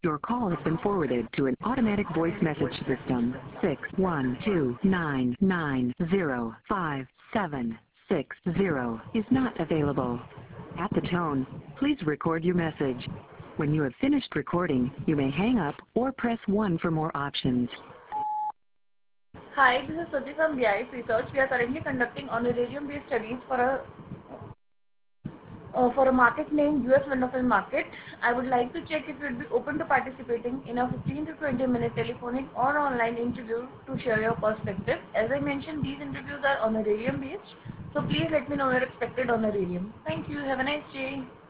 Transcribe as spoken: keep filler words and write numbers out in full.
Your call has been forwarded to an automatic voice message system. six one two nine nine zero five seven six zero is not available. At the tone, please record your message. When you have finished recording, you may hang up or press one for more options. Hi, this is Suji from B I S Research. We are currently conducting honorarium-based studies for a uh, for a market named U S Window Film Market. I would like to check if you would be open to participating in a fifteen to twenty minute telephonic or online interview to share your perspective. As I mentioned, these interviews are honorarium-based, so please let me know your expected honorarium. Thank you. Have a nice day.